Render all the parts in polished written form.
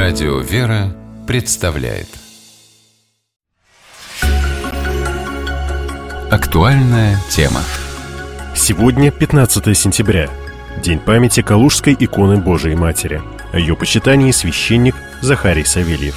Радио «Вера» представляет актуальная тема. Сегодня 15 сентября, день памяти Калужской иконы Божией Матери. О ее почитании священник Захарий Савельев.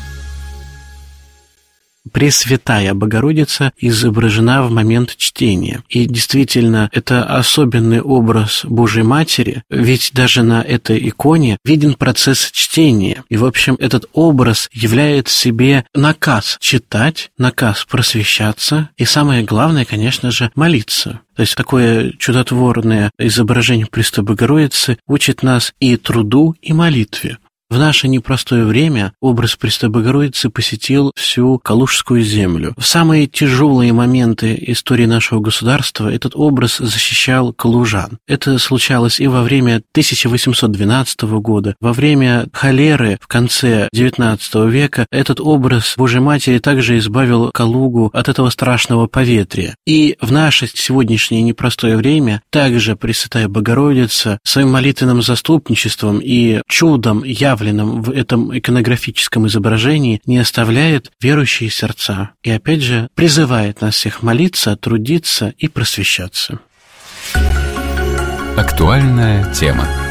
Пресвятая Богородица изображена в момент чтения. И действительно, это особенный образ Божьей Матери, ведь даже на этой иконе виден процесс чтения. И, в общем, этот образ является в себе наказ читать, наказ просвещаться и, самое главное, конечно же, молиться. То есть такое чудотворное изображение Пресвятой Богородицы учит нас и труду, и молитве. В наше непростое время образ Пресвятой Богородицы посетил всю Калужскую землю. В самые тяжелые моменты истории нашего государства этот образ защищал калужан. Это случалось и во время 1812 года, во время холеры в конце XIX века. Этот образ Божьей Матери также избавил Калугу от этого страшного поветрия. И в наше сегодняшнее непростое время также Пресвятая Богородица своим молитвенным заступничеством и чудом явленным в этом иконографическом изображении не оставляет верующие сердца. И опять же призывает нас всех молиться, трудиться и просвещаться. Актуальная тема.